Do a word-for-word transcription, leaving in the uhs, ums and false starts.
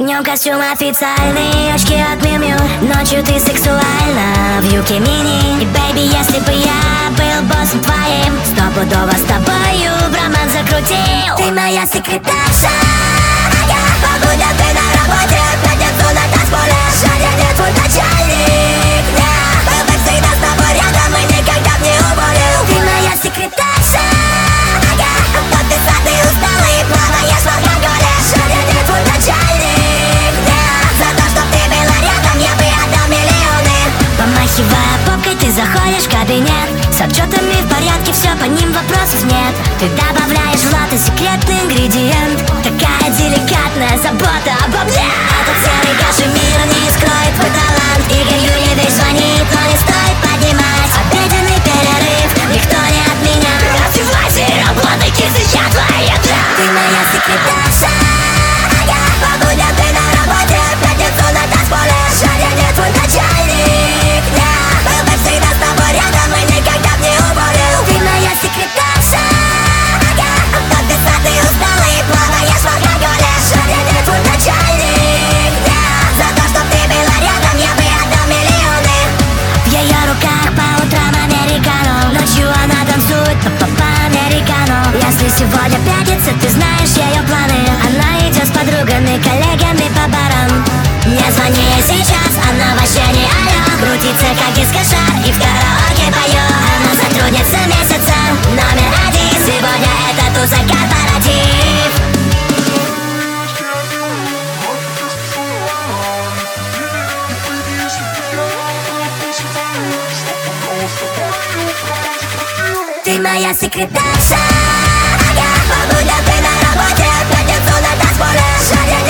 Днем костюм официальный, очки от Miu Miu. Ночью ты сексуальна в юбке мини. И, бэйби, если бы я был боссом твоим, стопудово с тобою в роман закрутил. Ты моя секретарша, по будням ты на работе, в пятницу на танцполе. Жаль, нет, твой начальник, yeah. Был бы всегда с тобой рядом и никогда б не уволил. Ты моя секретарша, подписать ты устала и плаваешь в алкоголе. Жаль, нет, твой начальник, yeah. За то, что ты была рядом, я бы отдал миллионы. Помахивая попкой, ты заходишь в кабинет. С отчетами в порядке, все по ним вопросов нет. Ты добавляешь в латте секретный ингредиент. Такая деликатная забота обо мне. Этот серый кашемир не скроет твой талант. Игорь Юрьевич звонит, но не стоит поднимать. Обеденный перерыв никто не отменял. Раздевайся и работай, кисы, я твоя еда. Ты моя секретарша, по будням ты на работе, в пятницу на танцполе. Жаль, я не твой начальник, yeah. Был бы всегда с тобой рядом и никогда б не уволил. Ты моя секретарша, подписать ты устала и плаваешь в алкоголе. Жаль, я не твой начальник, yeah. За то, что ты была рядом, я бы отдал миллионы. В ее руках по утрам американо. Ночью она танцует по-по-американо. Если сегодня пятница, ты знаешь ее планы. Она идет с подругами, коллегами по барам. Не звони ей сейчас, она вообще не орёт. Крутится как дискошар и в караоке поет. Она сотрудница месяца номер один. Сегодня это туза корпоратив. Ты моя секретарша, по будням ты на работе, в пятницу на танцполе. Жаль, я